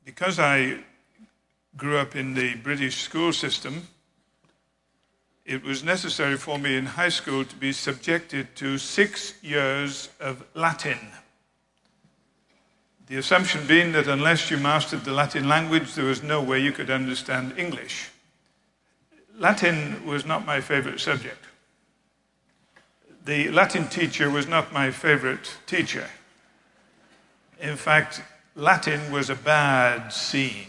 Because I grew up in the British school system, it was necessary for me in high school to be subjected to 6 years of Latin. The assumption being that unless you mastered the Latin language, there was no way you could understand English. Latin was not my favorite subject. The Latin teacher was not my favorite teacher. In fact, Latin was a bad scene.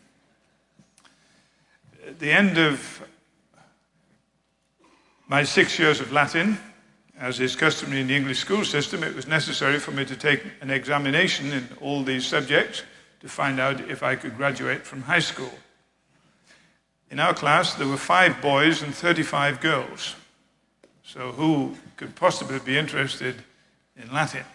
At the end of my 6 years of Latin, as is customary in the English school system, it was necessary for me to take an examination in all these subjects to find out if I could graduate from high school. In our class, there were 5 boys and 35 girls. So who could possibly be interested in Latin?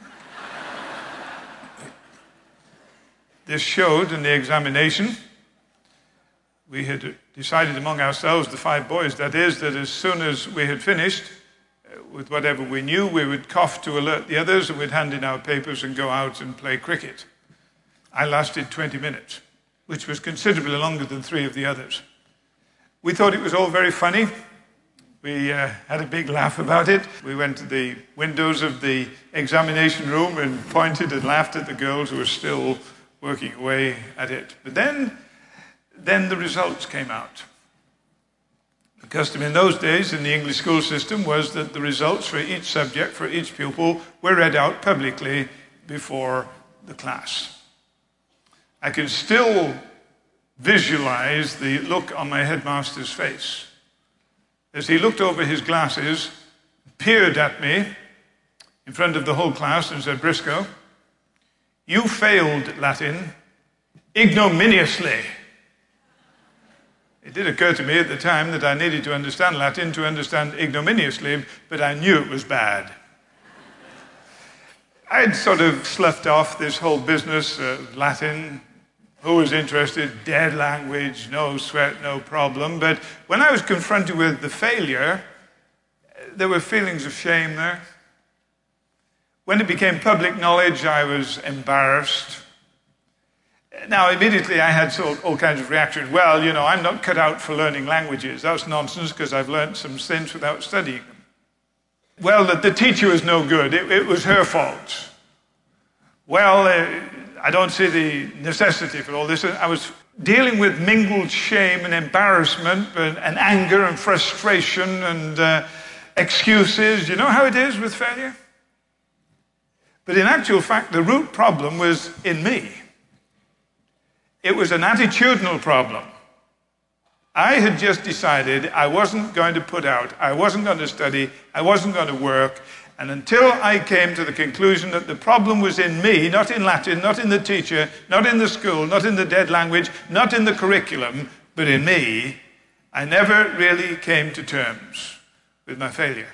This showed in the examination. We had decided among ourselves, the 5 boys, that is, that as soon as we had finished with whatever we knew, we would cough to alert the others, and we'd hand in our papers and go out and play cricket. I lasted 20 minutes, which was considerably longer than 3 of the others. We thought it was all very funny. We had a big laugh about it. We went to the windows of the examination room and pointed and laughed at the girls who were still working away at it. But then the results came out. The custom in those days in the English school system was that the results for each subject, for each pupil, were read out publicly before the class. I can still visualize the look on my headmaster's face as he looked over his glasses, peered at me in front of the whole class and said, "Briscoe, you failed Latin ignominiously." It did occur to me at the time that I needed to understand Latin to understand ignominiously, but I knew it was bad. I'd sort of sloughed off this whole business of Latin. Who was interested? Dead language, no sweat, no problem. But when I was confronted with the failure, there were feelings of shame there. When it became public knowledge, I was embarrassed. Now, immediately I had all kinds of reactions. Well, you know, I'm not cut out for learning languages. That's nonsense, because I've learned some since without studying them. Well, the teacher was no good. It was her fault. Well, I don't see the necessity for all this. I was dealing with mingled shame and embarrassment and anger and frustration and excuses. You know how it is with failure? But in actual fact, the root problem was in me. It was an attitudinal problem. I had just decided I wasn't going to put out, I wasn't going to study, I wasn't going to work, and until I came to the conclusion that the problem was in me, not in Latin, not in the teacher, not in the school, not in the dead language, not in the curriculum, but in me, I never really came to terms with my failure.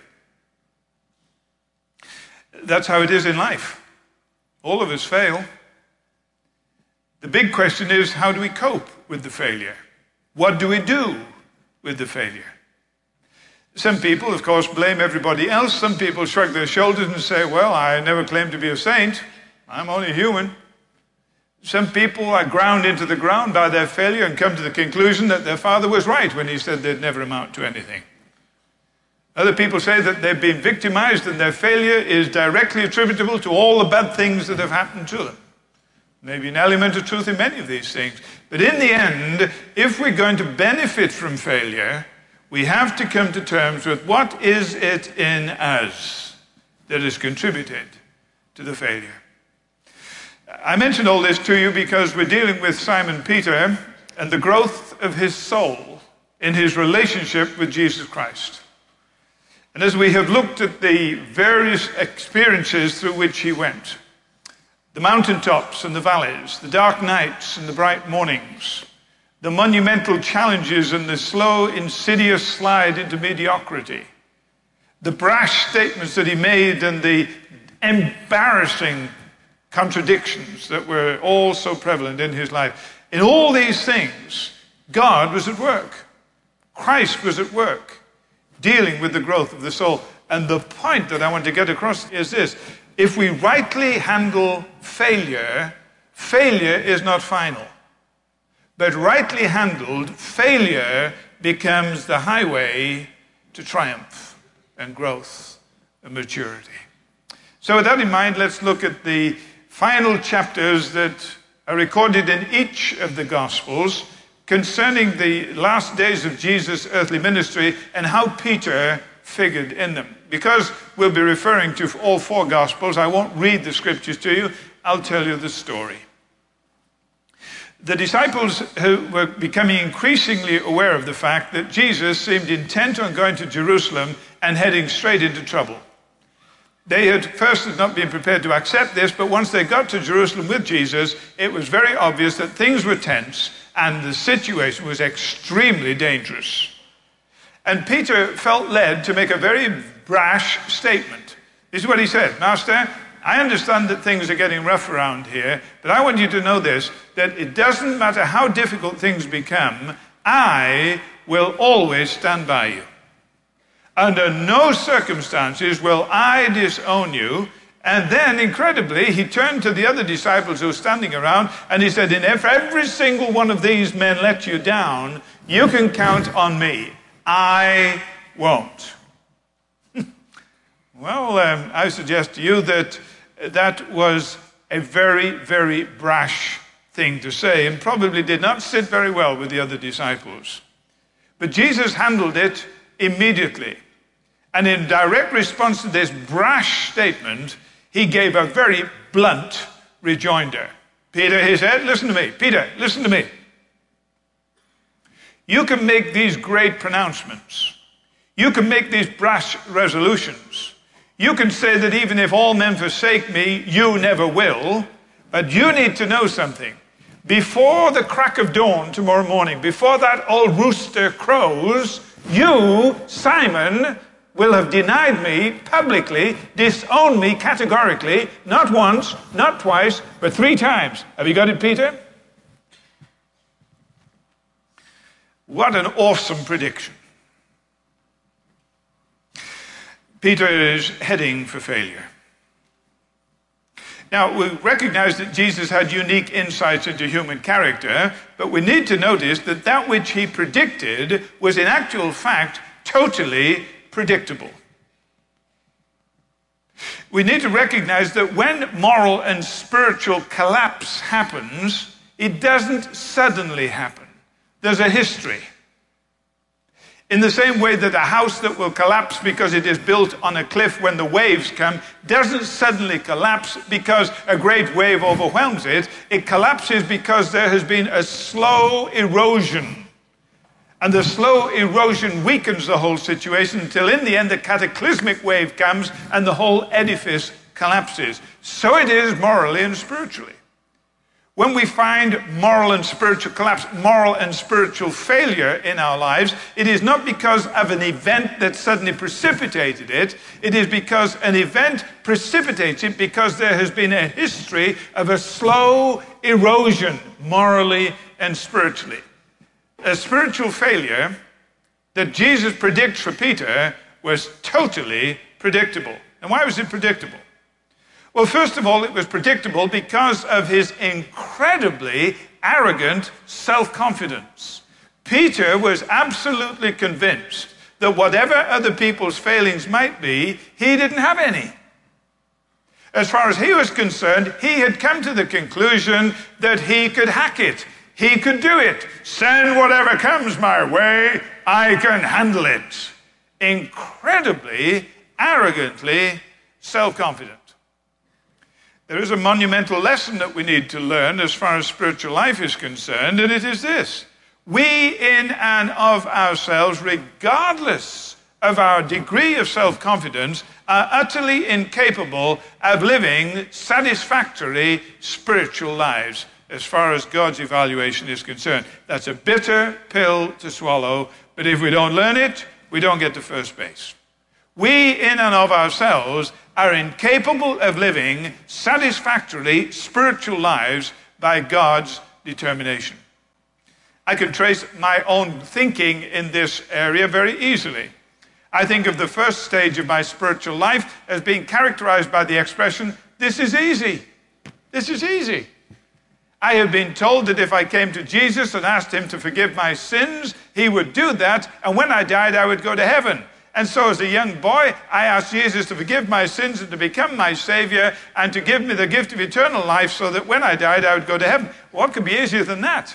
That's how it is in life. All of us fail. The big question is, how do we cope with the failure? What do we do with the failure? Some people, of course, blame everybody else. Some people shrug their shoulders and say, well, I never claimed to be a saint. I'm only human. Some people are ground into the ground by their failure and come to the conclusion that their father was right when he said they'd never amount to anything. Other people say that they've been victimized and their failure is directly attributable to all the bad things that have happened to them. Maybe an element of truth in many of these things. But in the end, if we're going to benefit from failure, we have to come to terms with what is it in us that has contributed to the failure. I mention all this to you because we're dealing with Simon Peter and the growth of his soul in his relationship with Jesus Christ. And as we have looked at the various experiences through which he went, the mountaintops and the valleys, the dark nights and the bright mornings, the monumental challenges and the slow, insidious slide into mediocrity, the brash statements that he made and the embarrassing contradictions that were all so prevalent in his life. In all these things, God was at work. Christ was at work, dealing with the growth of the soul. And the point that I want to get across is this. If we rightly handle failure, failure is not final. But rightly handled, failure becomes the highway to triumph and growth and maturity. So with that in mind, let's look at the final chapters that are recorded in each of the Gospels concerning the last days of Jesus' earthly ministry and how Peter figured in them. Because we'll be referring to all four Gospels, I won't read the scriptures to you, I'll tell you the story. The disciples who were becoming increasingly aware of the fact that Jesus seemed intent on going to Jerusalem and heading straight into trouble. They had first not been prepared to accept this, but once they got to Jerusalem with Jesus, it was very obvious that things were tense and the situation was extremely dangerous. And Peter felt led to make a very brash statement. This is what he said: Master, I understand that things are getting rough around here, but I want you to know this, that it doesn't matter how difficult things become, I will always stand by you. Under no circumstances will I disown you. And then, incredibly, he turned to the other disciples who were standing around and he said, if every single one of these men let you down, you can count on me. I won't. Well, I suggest to you that that was a very, very brash thing to say and probably did not sit very well with the other disciples. But Jesus handled it immediately. And in direct response to this brash statement, he gave a very blunt rejoinder. Peter, he said, listen to me. Peter, listen to me. You can make these great pronouncements. You can make these brash resolutions. You can say that even if all men forsake me, you never will. But you need to know something. Before the crack of dawn tomorrow morning, before that old rooster crows, you, Simon, will have denied me publicly, disowned me categorically, not once, not twice, but 3 times. Have you got it, Peter? What an awesome prediction. Peter is heading for failure. Now, we recognize that Jesus had unique insights into human character, but we need to notice that that which he predicted was in actual fact totally predictable. We need to recognize that when moral and spiritual collapse happens, it doesn't suddenly happen. There's a history. In the same way that a house that will collapse because it is built on a cliff when the waves come doesn't suddenly collapse because a great wave overwhelms it. It collapses because there has been a slow erosion. And the slow erosion weakens the whole situation until in the end the cataclysmic wave comes and the whole edifice collapses. So it is morally and spiritually. When we find moral and spiritual collapse, moral and spiritual failure in our lives, it is not because of an event that suddenly precipitated it. It is because an event precipitates it because there has been a history of a slow erosion morally and spiritually. A spiritual failure that Jesus predicts for Peter was totally predictable. And why was it predictable? Well, first of all, it was predictable because of his incredibly arrogant self-confidence. Peter was absolutely convinced that whatever other people's failings might be, he didn't have any. As far as he was concerned, he had come to the conclusion that he could hack it. He could do it. Send whatever comes my way, I can handle it. Incredibly, arrogantly self-confident. There is a monumental lesson that we need to learn as far as spiritual life is concerned, and it is this. We in and of ourselves, regardless of our degree of self-confidence, are utterly incapable of living satisfactory spiritual lives as far as God's evaluation is concerned. That's a bitter pill to swallow, but if we don't learn it, we don't get to first base. We in and of ourselves are incapable of living satisfactorily spiritual lives by God's determination. I can trace my own thinking in this area very easily. I think of the first stage of my spiritual life as being characterized by the expression, this is easy. This is easy. I had been told that if I came to Jesus and asked him to forgive my sins, he would do that, and when I died, I would go to heaven. And so as a young boy, I asked Jesus to forgive my sins and to become my Savior and to give me the gift of eternal life so that when I died, I would go to heaven. What could be easier than that?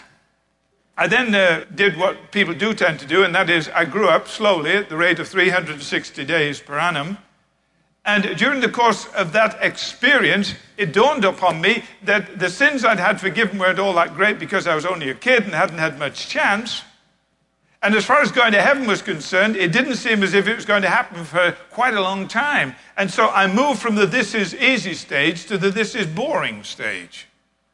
I then did what people do tend to do, and that is I grew up slowly at the rate of 360 days per annum. And during the course of that experience, it dawned upon me that the sins I'd had forgiven weren't all that great because I was only a kid and hadn't had much chance. And as far as going to heaven was concerned, it didn't seem as if it was going to happen for quite a long time. And so I moved from the this is easy stage to the this is boring stage.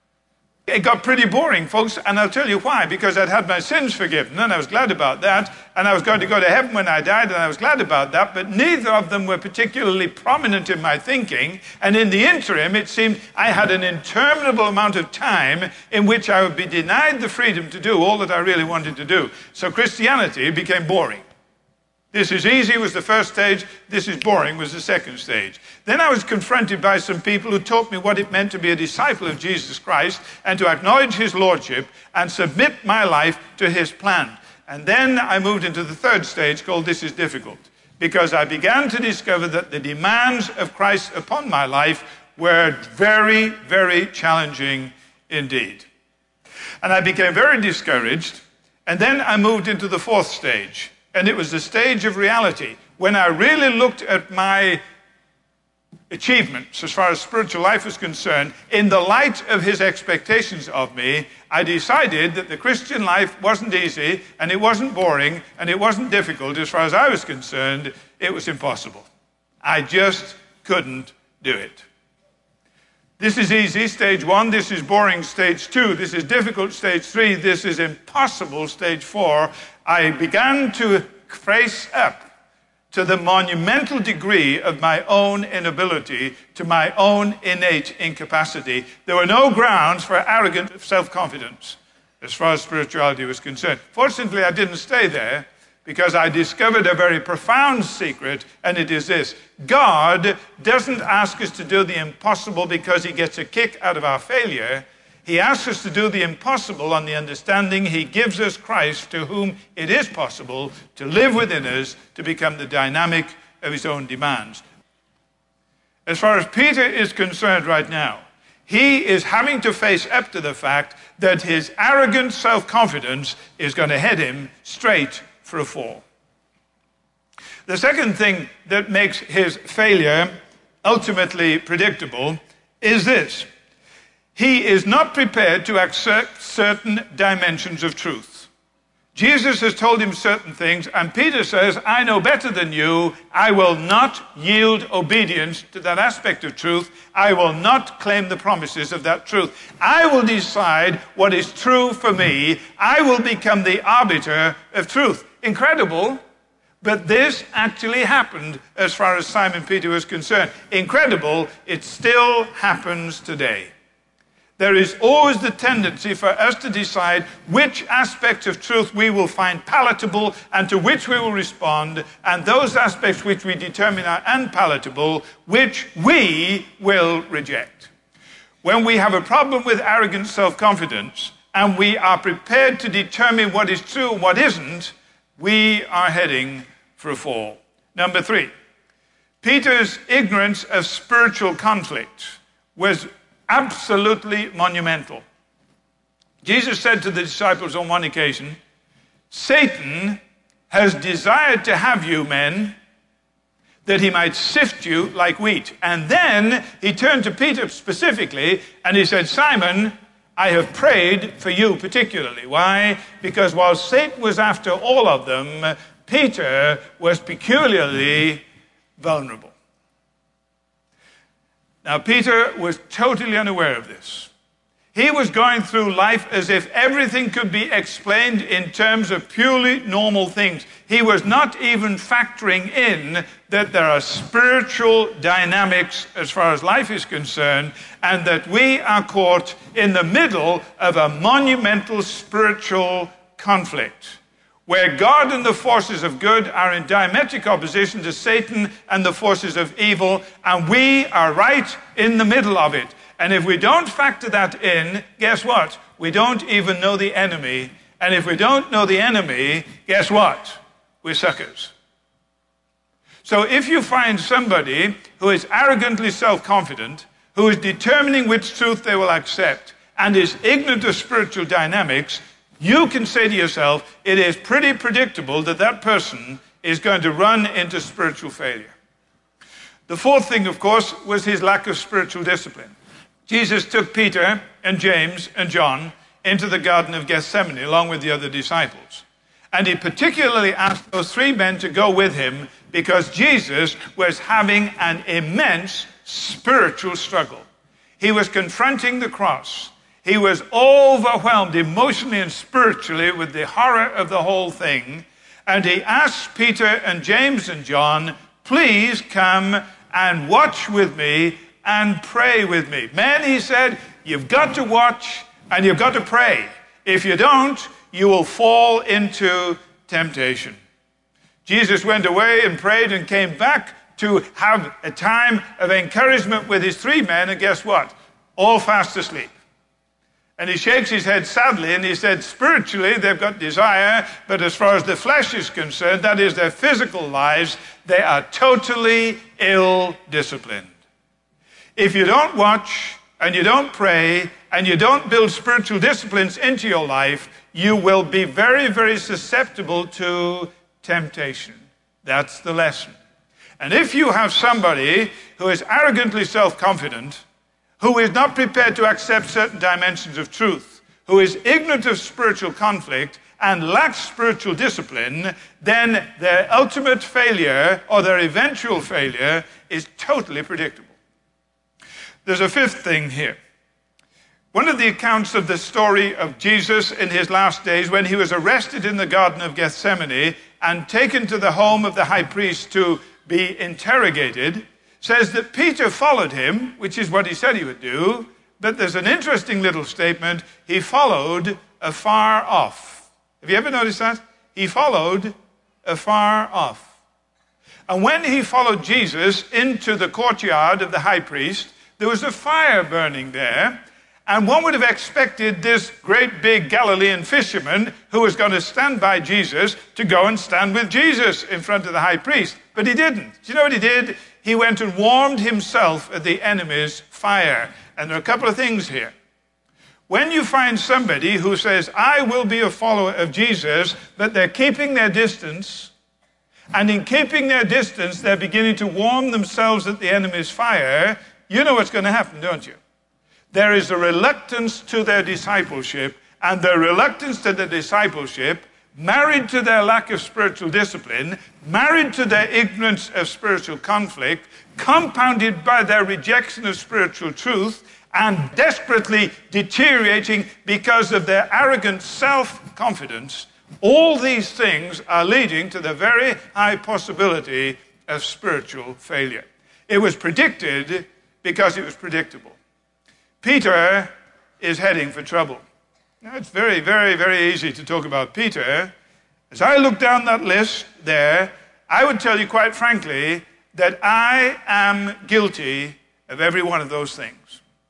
It got pretty boring, folks, and I'll tell you why. Because I'd had my sins forgiven, and I was glad about that, and I was going to go to heaven when I died, and I was glad about that, but neither of them were particularly prominent in my thinking, and in the interim, it seemed I had an interminable amount of time in which I would be denied the freedom to do all that I really wanted to do. So Christianity became boring. This is easy was the first stage, this is boring was the second stage. Then I was confronted by some people who taught me what it meant to be a disciple of Jesus Christ and to acknowledge his lordship and submit my life to his plan. And then I moved into the third stage called this is difficult, because I began to discover that the demands of Christ upon my life were very, very challenging indeed. And I became very discouraged, and then I moved into the fourth stage. And it was the stage of reality, when I really looked at my achievements as far as spiritual life was concerned, in the light of his expectations of me. I decided that the Christian life wasn't easy, and it wasn't boring, and it wasn't difficult. As far as I was concerned, it was impossible. I just couldn't do it. This is easy, stage 1. This is boring, stage 2. This is difficult, stage 3. This is impossible, stage 4. I began to face up to the monumental degree of my own inability, to my own innate incapacity. There were no grounds for arrogant self-confidence as far as spirituality was concerned. Fortunately, I didn't stay there, because I discovered a very profound secret, and it is this. God doesn't ask us to do the impossible because he gets a kick out of our failure. He asks us to do the impossible on the understanding he gives us Christ, to whom it is possible to live within us, to become the dynamic of his own demands. As far as Peter is concerned right now, he is having to face up to the fact that his arrogant self-confidence is going to head him straight for a fall. The second thing that makes his failure ultimately predictable is this. He is not prepared to accept certain dimensions of truth. Jesus has told him certain things, and Peter says, I know better than you. I will not yield obedience to that aspect of truth. I will not claim the promises of that truth. I will decide what is true for me. I will become the arbiter of truth. Incredible, but this actually happened as far as Simon Peter was concerned. Incredible, it still happens today. There is always the tendency for us to decide which aspects of truth we will find palatable and to which we will respond, and those aspects which we determine are unpalatable, which we will reject. When we have a problem with arrogant self-confidence and we are prepared to determine what is true and what isn't, we are heading for a fall. Number 3, Peter's ignorance of spiritual conflict was absolutely monumental. Jesus said to the disciples on one occasion, Satan has desired to have you, men, that he might sift you like wheat. And then he turned to Peter specifically and he said, Simon, I have prayed for you particularly. Why? Because while Satan was after all of them, Peter was peculiarly vulnerable. Now, Peter was totally unaware of this. He was going through life as if everything could be explained in terms of purely normal things. He was not even factoring in that there are spiritual dynamics as far as life is concerned, and that we are caught in the middle of a monumental spiritual conflict, where God and the forces of good are in diametric opposition to Satan and the forces of evil, and we are right in the middle of it. And if we don't factor that in, guess what? We don't even know the enemy. And if we don't know the enemy, guess what? We're suckers. So if you find somebody who is arrogantly self-confident, who is determining which truth they will accept, and is ignorant of spiritual dynamics, you can say to yourself, it is pretty predictable that that person is going to run into spiritual failure. The fourth thing, of course, was his lack of spiritual discipline. Jesus took Peter and James and John into the Garden of Gethsemane along with the other disciples. And he particularly asked those three men to go with him because Jesus was having an immense spiritual struggle. He was confronting the cross. He was overwhelmed emotionally and spiritually with the horror of the whole thing. And he asked Peter and James and John, please come and watch with me and pray with me. Men, he said, you've got to watch and you've got to pray. If you don't, you will fall into temptation. Jesus went away and prayed and came back to have a time of encouragement with his three men, and guess what? All fast asleep. And he shakes his head sadly and he said, spiritually they've got desire, but as far as the flesh is concerned, that is their physical lives, they are totally ill-disciplined. If you don't watch and you don't pray and you don't build spiritual disciplines into your life, you will be very, very susceptible to temptation. That's the lesson. And if you have somebody who is arrogantly self-confident, who is not prepared to accept certain dimensions of truth, who is ignorant of spiritual conflict and lacks spiritual discipline, then their ultimate failure or their eventual failure is totally predictable. There's a fifth thing here. One of the accounts of the story of Jesus in his last days, when he was arrested in the Garden of Gethsemane and taken to the home of the high priest to be interrogated, says that Peter followed him, which is what he said he would do, but there's an interesting little statement, he followed afar off. Have you ever noticed that? He followed afar off. And when he followed Jesus into the courtyard of the high priest, there was a fire burning there, and one would have expected this great big Galilean fisherman who was going to stand by Jesus to go and stand with Jesus in front of the high priest. But he didn't. Do you know what he did? He went and warmed himself at the enemy's fire. And there are a couple of things here. When you find somebody who says, I will be a follower of Jesus, but they're keeping their distance, and in keeping their distance, they're beginning to warm themselves at the enemy's fire, you know what's going to happen, don't you? There is a reluctance to their discipleship, and their reluctance to their discipleship, married to their lack of spiritual discipline, married to their ignorance of spiritual conflict, compounded by their rejection of spiritual truth, and desperately deteriorating because of their arrogant self-confidence, all these things are leading to the very high possibility of spiritual failure. It was predicted because it was predictable. Peter is heading for trouble. Now, it's very, very, very easy to talk about Peter. As I look down that list there, I would tell you quite frankly that I am guilty of every one of those things.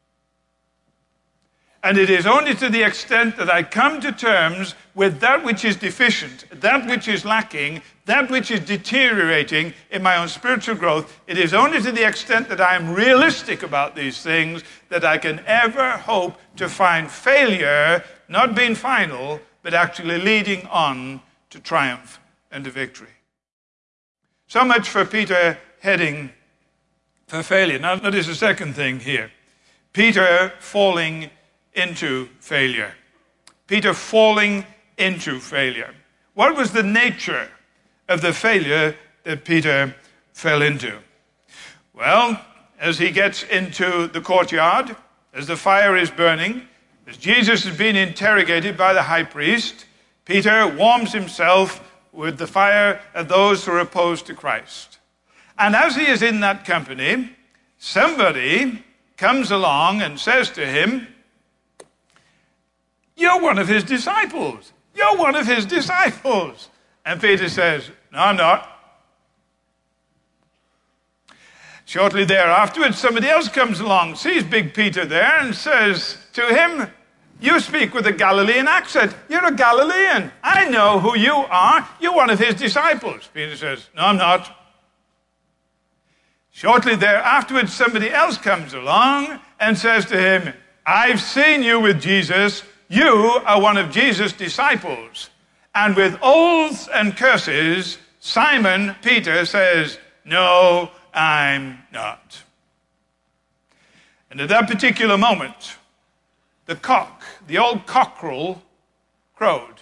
And it is only to the extent that I come to terms with that which is deficient, that which is lacking, that which is deteriorating in my own spiritual growth, it is only to the extent that I am realistic about these things that I can ever hope to find failure not being final, but actually leading on to triumph and to victory. So much for Peter heading for failure. Now, notice the second thing here. Peter falling into failure. Peter falling into failure. What was the nature of the failure that Peter fell into? Well, as he gets into the courtyard, as the fire is burning, as Jesus is being interrogated by the high priest, Peter warms himself with the fire of those who are opposed to Christ. And as he is in that company, somebody comes along and says to him, "You're one of his disciples. You're one of his disciples." And Peter says, "No, I'm not." Shortly thereafter, somebody else comes along, sees big Peter there, and says to him, "You speak with a Galilean accent. You're a Galilean. I know who you are. You're one of his disciples." Peter says, "No, I'm not." Shortly thereafter, somebody else comes along and says to him, "I've seen you with Jesus. You are one of Jesus' disciples." And with oaths and curses, Simon Peter says, "No, I'm not." And at that particular moment, the cock, the old cockerel, crowed.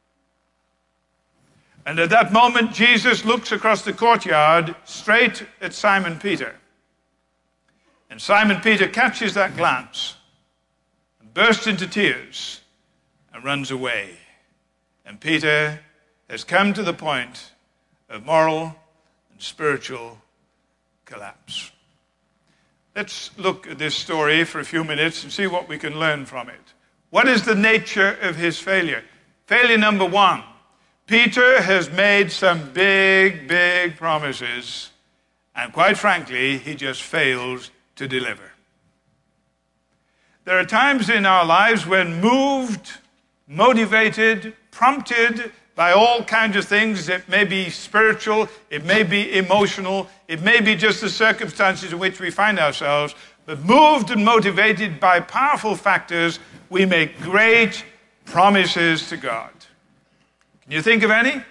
And at that moment, Jesus looks across the courtyard straight at Simon Peter. And Simon Peter catches that glance and bursts into tears and runs away. And Peter has come to the point of moral and spiritual collapse. Let's look at this story for a few minutes and see what we can learn from it. What is the nature of his failure? Failure number one. Peter has made some big promises, and quite frankly, he just fails to deliver. There are times in our lives when moved, motivated, prompted by all kinds of things. It may be spiritual, it may be emotional, it may be just the circumstances in which we find ourselves, but moved and motivated by powerful factors, we make great promises to God. Can you think of any?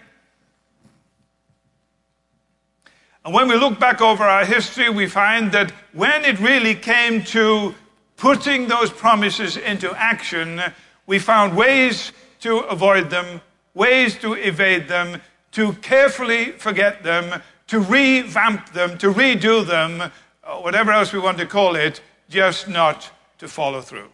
And when we look back over our history, we find that when it really came to putting those promises into action, we found ways to avoid them, ways to evade them, to carefully forget them, to revamp them, to redo them, whatever else we want to call it, just not to follow through.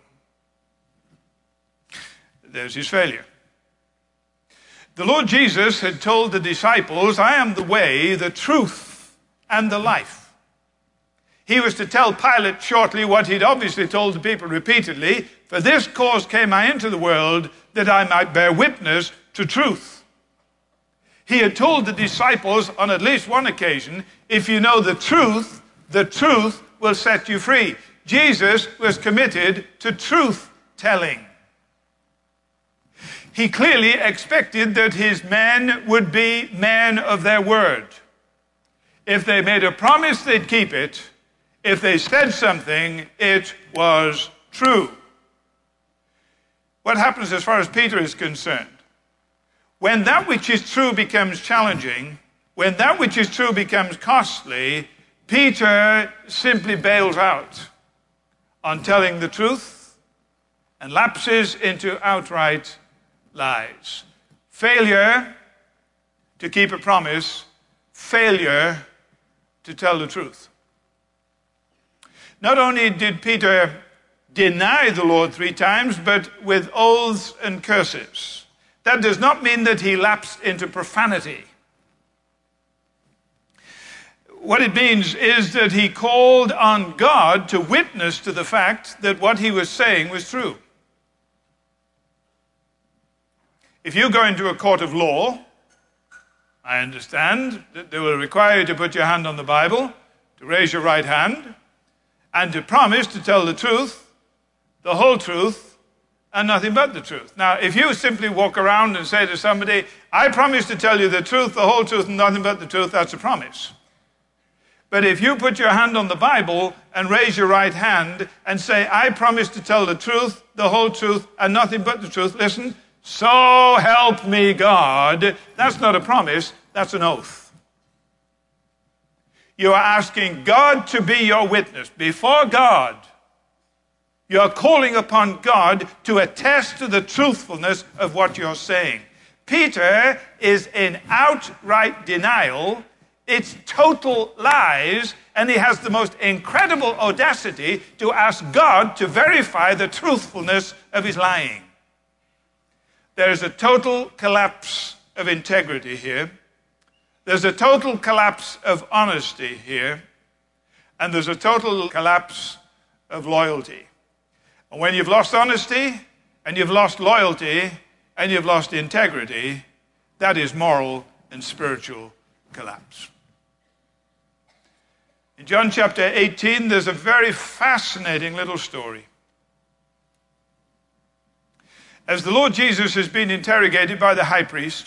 There's his failure. The Lord Jesus had told the disciples, "I am the way, the truth, and the life." He was to tell Pilate shortly what he'd obviously told the people repeatedly, "For this cause came I into the world, that I might bear witness to truth." He had told the disciples on at least one occasion, "If you know the truth will set you free." Jesus was committed to truth-telling. He clearly expected that his men would be men of their word. If they made a promise, they'd keep it. If they said something, it was true. What happens as far as Peter is concerned? When that which is true becomes challenging, when that which is true becomes costly, Peter simply bails out on telling the truth and lapses into outright lies. Failure to keep a promise, failure to tell the truth. Not only did Peter deny the Lord 3 times, but with oaths and curses. That does not mean that he lapsed into profanity. What it means is that he called on God to witness to the fact that what he was saying was true. If you go into a court of law, I understand that they will require you to put your hand on the Bible, to raise your right hand, and to promise to tell the truth, the whole truth, and nothing but the truth. Now, if you simply walk around and say to somebody, "I promise to tell you the truth, the whole truth, and nothing but the truth," that's a promise. But if you put your hand on the Bible and raise your right hand and say, "I promise to tell the truth, the whole truth, and nothing but the truth," listen, "So help me God," that's not a promise, that's an oath. You are asking God to be your witness before God. You are calling upon God to attest to the truthfulness of what you're saying. Peter is in outright denial. It's total lies, and he has the most incredible audacity to ask God to verify the truthfulness of his lying. There's a total collapse of integrity here. There's a total collapse of honesty here. And there's a total collapse of loyalty. And when you've lost honesty, and you've lost loyalty, and you've lost integrity, that is moral and spiritual collapse. In John chapter 18, there's a very fascinating little story. As the Lord Jesus has been interrogated by the high priest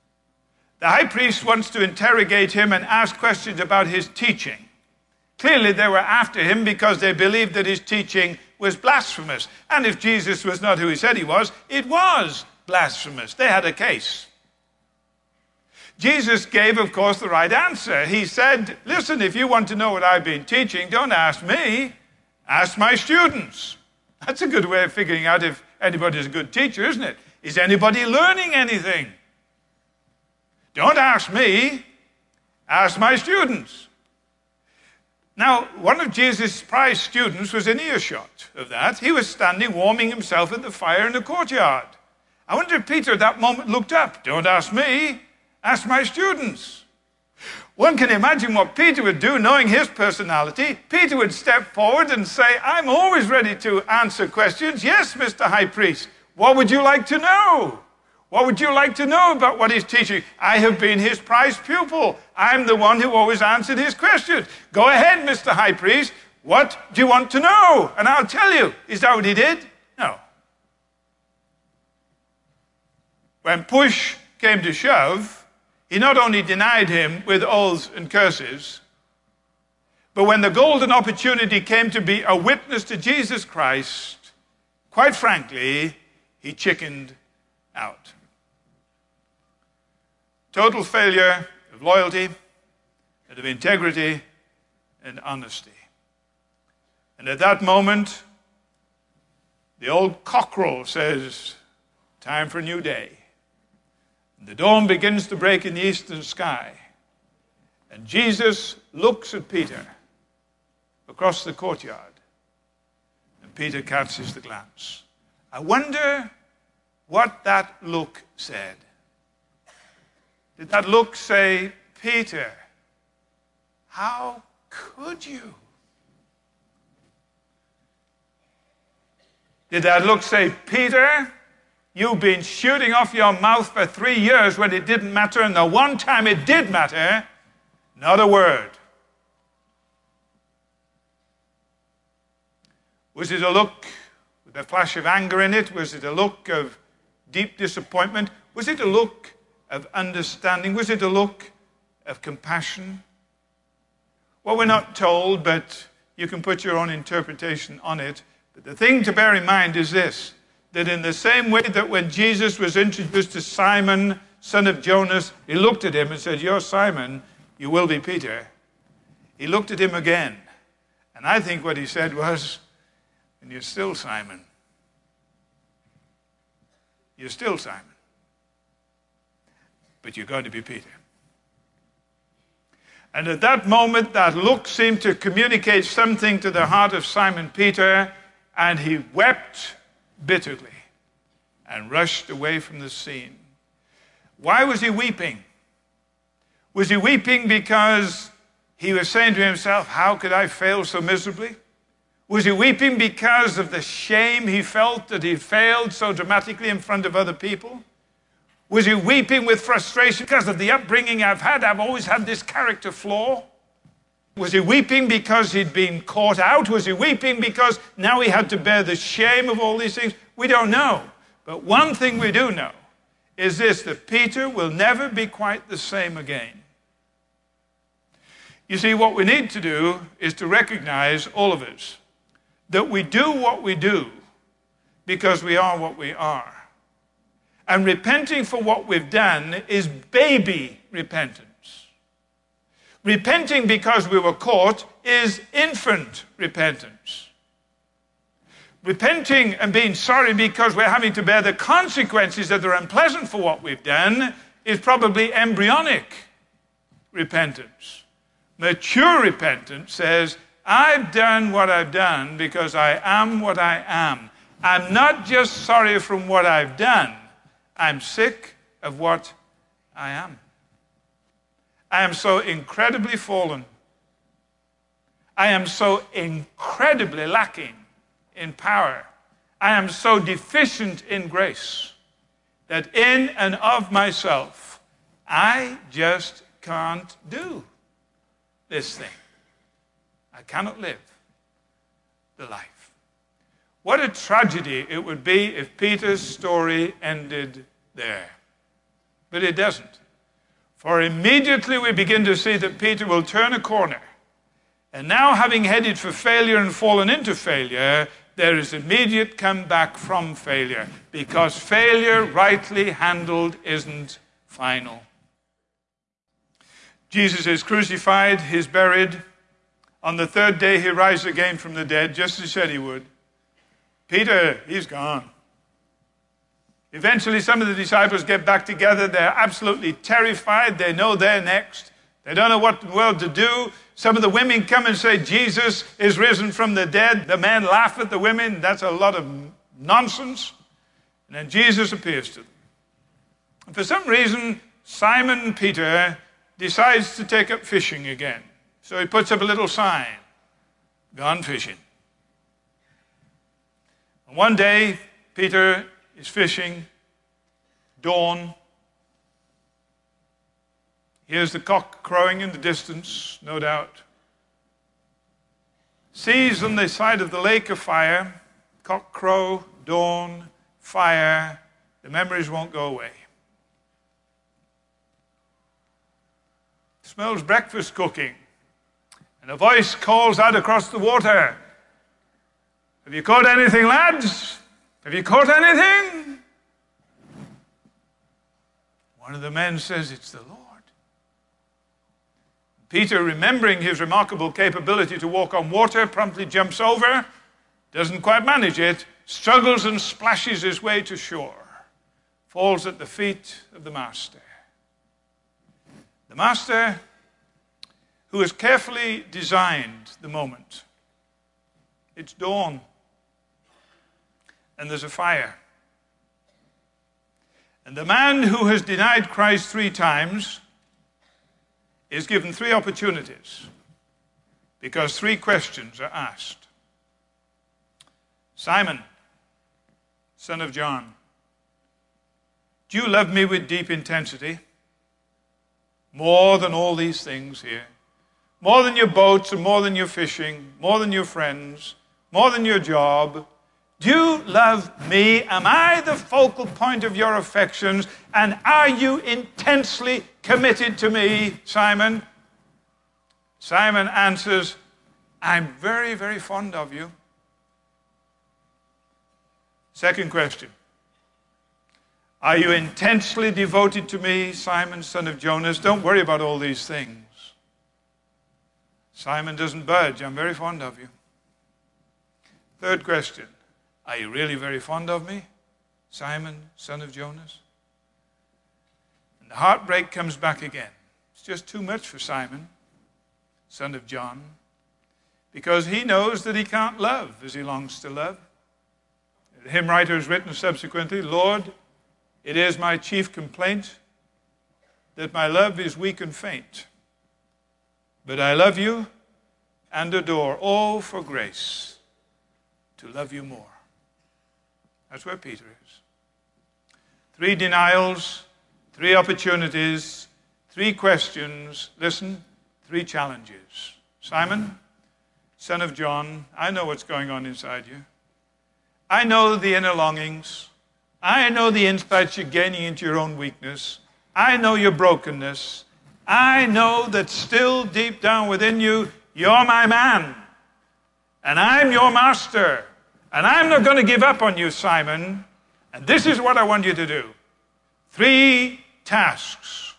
wants to interrogate him and ask questions about his teaching. Clearly, they were after him because they believed that his teaching was blasphemous. And if Jesus was not who he said he was, it was blasphemous. They had a case. Jesus gave, of course, the right answer. He said, listen, if you want to know what I've been teaching, don't ask me, ask my students. That's a good way of figuring out if anybody's a good teacher, isn't it? Is anybody learning anything? Don't ask me, ask my students. Now, one of Jesus' prized students was in earshot of that. He was standing warming himself at the fire in the courtyard. I wonder if Peter at that moment looked up. Don't ask me, ask my students. One can imagine what Peter would do, knowing his personality. Peter would step forward and say, I'm always ready to answer questions. Yes, Mr. High Priest, what would you like to know? What would you like to know about what he's teaching? I have been his prized pupil. I'm the one who always answered his questions. Go ahead, Mr. High Priest. What do you want to know? And I'll tell you. Is that what he did? No. When push came to shove, he not only denied him with oaths and curses, but when the golden opportunity came to be a witness to Jesus Christ, quite frankly, he chickened out. Total failure of loyalty and of integrity and honesty. And at that moment, the old cockerel says, time for a new day. And the dawn begins to break in the eastern sky. And Jesus looks at Peter across the courtyard. And Peter catches the glance. I wonder what that look said. Did that look say, Peter, how could you? Did that look say, Peter, you've been shooting off your mouth for 3 years when it didn't matter, and the one time it did matter, not a word? Was it a look with a flash of anger in it? Was it a look of deep disappointment? Was it a look of understanding? Was it a look of compassion? Well, we're not told, but you can put your own interpretation on it. But the thing to bear in mind is this, that in the same way that when Jesus was introduced to Simon, son of Jonas, he looked at him and said, you're Simon, you will be Peter. He looked at him again. And I think what he said was, and you're still Simon. You're still Simon. But you're going to be Peter. And at that moment, that look seemed to communicate something to the heart of Simon Peter, and he wept bitterly and rushed away from the scene. Why was he weeping? Was he weeping because he was saying to himself, how could I fail so miserably? Was he weeping because of the shame he felt that he failed so dramatically in front of other people? Was he weeping with frustration because of the upbringing I've had? I've always had this character flaw. Was he weeping because he'd been caught out? Was he weeping because now he had to bear the shame of all these things? We don't know. But one thing we do know is this, that Peter will never be quite the same again. You see, what we need to do is to recognize, all of us, that we do what we do because we are what we are. And repenting for what we've done is baby repentance. Repenting because we were caught is infant repentance. Repenting and being sorry because we're having to bear the consequences that are unpleasant for what we've done is probably embryonic repentance. Mature repentance says, I've done what I've done because I am what I am. I'm not just sorry for what I've done. I'm sick of what I am. I am so incredibly fallen. I am so incredibly lacking in power. I am so deficient in grace that in and of myself, I just can't do this thing. I cannot live the life. What a tragedy it would be if Peter's story ended there. But it doesn't. For immediately we begin to see that Peter will turn a corner. And now, having headed for failure and fallen into failure, there is immediate comeback from failure, because failure, rightly handled, isn't final. Jesus is crucified, he's buried. On the third day, he rises again from the dead, just as he said he would. Peter, he's gone. Eventually, some of the disciples get back together. They're absolutely terrified. They know they're next. They don't know what in the world to do. Some of the women come and say, Jesus is risen from the dead. The men laugh at the women. That's a lot of nonsense. And then Jesus appears to them. And for some reason, Simon Peter decides to take up fishing again. So he puts up a little sign, "Gone fishing." And one day, Peter is fishing, dawn. Hears the cock crowing in the distance, no doubt. Sees on the side of the lake a fire, cock crow, dawn, fire. The memories won't go away. Smells breakfast cooking. And a voice calls out across the water, "Have you caught anything, lads? Have you caught anything?" One of the men says, "It's the Lord." Peter, remembering his remarkable capability to walk on water, promptly jumps over, doesn't quite manage it, struggles and splashes his way to shore, falls at the feet of the Master. The Master who has carefully designed the moment. It's dawn, and there's a fire. And the man who has denied Christ 3 times is given 3 opportunities, because 3 questions are asked. Simon, son of John, do you love me with deep intensity? More than all these things here? More than your boats and more than your fishing, more than your friends, more than your job? Do you love me? Am I the focal point of your affections? And are you intensely committed to me, Simon? Simon answers, I'm very, very fond of you. Second question. Are you intensely devoted to me, Simon, son of Jonas? Don't worry about all these things. Simon doesn't budge. I'm very fond of you. Third question. Are you really very fond of me, Simon, son of Jonas? And the heartbreak comes back again. It's just too much for Simon, son of John, because he knows that he can't love as he longs to love. The hymn writer has written subsequently, Lord, it is my chief complaint that my love is weak and faint. But I love you and adore. Oh, for grace to love you more. That's where Peter is. 3 denials, 3 opportunities, 3 questions. Listen, 3 challenges. Simon, son of John, I know what's going on inside you. I know the inner longings. I know the insights you're gaining into your own weakness. I know your brokenness. I know that still deep down within you, you're my man. And I'm your master. And I'm not going to give up on you, Simon. And this is what I want you to do. 3 tasks.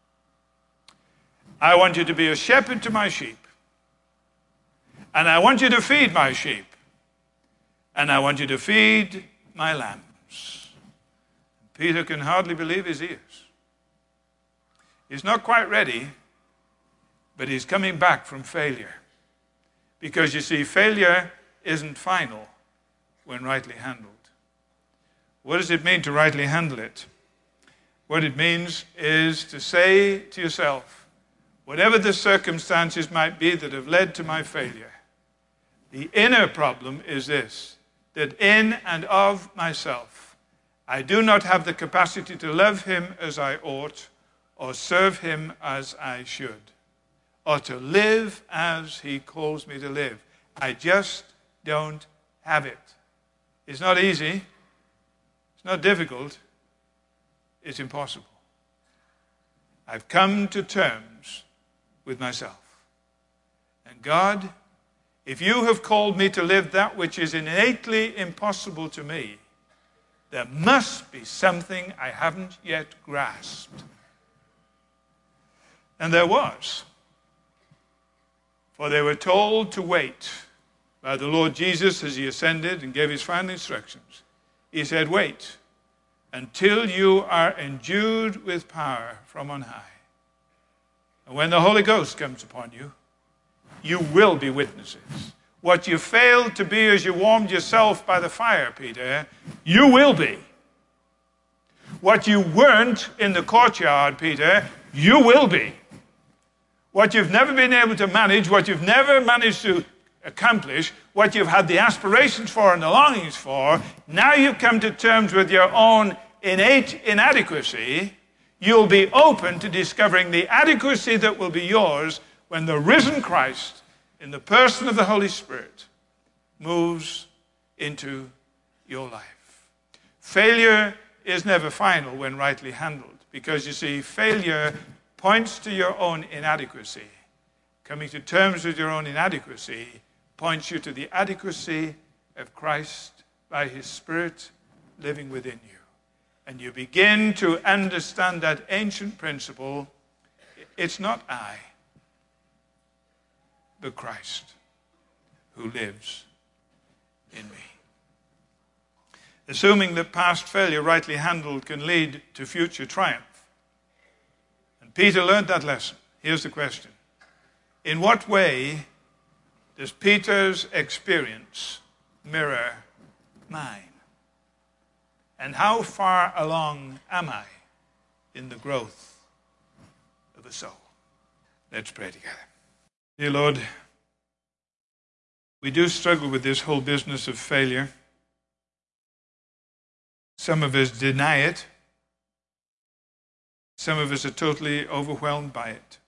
I want you to be a shepherd to my sheep. And I want you to feed my sheep. And I want you to feed my lambs. Peter can hardly believe his ears. He's not quite ready, but he's coming back from failure. Because you see, failure isn't final when rightly handled. What does it mean to rightly handle it? What it means is to say to yourself, whatever the circumstances might be that have led to my failure, the inner problem is this, that in and of myself, I do not have the capacity to love him as I ought or serve him as I should. or to live as he calls me to live. I just don't have it. It's not easy. It's not difficult. It's impossible. I've come to terms with myself. And God, if you have called me to live that which is innately impossible to me, there must be something I haven't yet grasped. And there was. For they were told to wait by the Lord Jesus as he ascended and gave his final instructions. He said, wait until you are endued with power from on high. And when the Holy Ghost comes upon you, you will be witnesses. What you failed to be as you warmed yourself by the fire, Peter, you will be. What you weren't in the courtyard, Peter, you will be. What you've never been able to manage, what you've never managed to accomplish, what you've had the aspirations for and the longings for, now you've come to terms with your own innate inadequacy, you'll be open to discovering the adequacy that will be yours when the risen Christ, in the person of the Holy Spirit, moves into your life. Failure is never final when rightly handled, because you see, failure points to your own inadequacy. Coming to terms with your own inadequacy points you to the adequacy of Christ by his Spirit living within you. And you begin to understand that ancient principle. It's not I, but Christ who lives in me. Assuming that past failure, rightly handled, can lead to future triumph. And Peter learned that lesson. Here's the question. In what way does Peter's experience mirror mine? And how far along am I in the growth of a soul? Let's pray together. Dear Lord, we do struggle with this whole business of failure. Some of us deny it. Some of us are totally overwhelmed by it.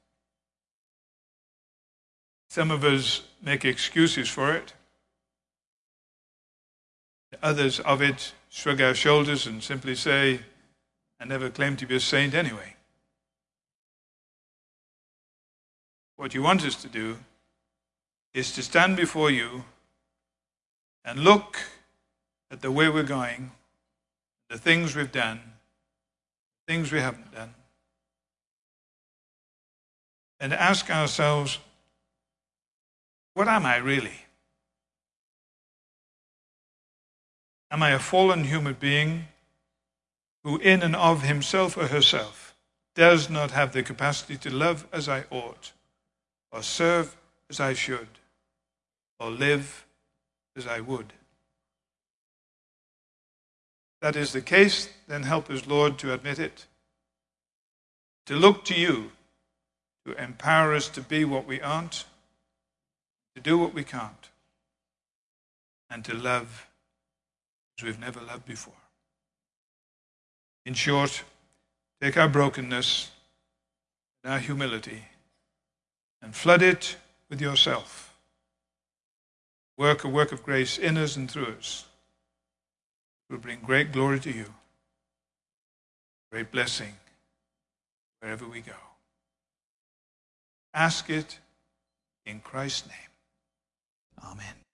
Some of us make excuses for it. Others of it shrug our shoulders and simply say, I never claimed to be a saint anyway. What you want us to do is to stand before you and look at the way we're going, the things we've done, things we haven't done, and ask ourselves, what am I really? Am I a fallen human being who in and of himself or herself does not have the capacity to love as I ought, or serve as I should, or live as I would? If that is the case, then help us, Lord, to admit it, to look to you, to empower us to be what we aren't, to do what we can't, and to love as we've never loved before. In short, take our brokenness and our humility and flood it with yourself. Work a work of grace in us and through us. It will bring great glory to you, great blessing wherever we go. Ask it in Christ's name. Amen.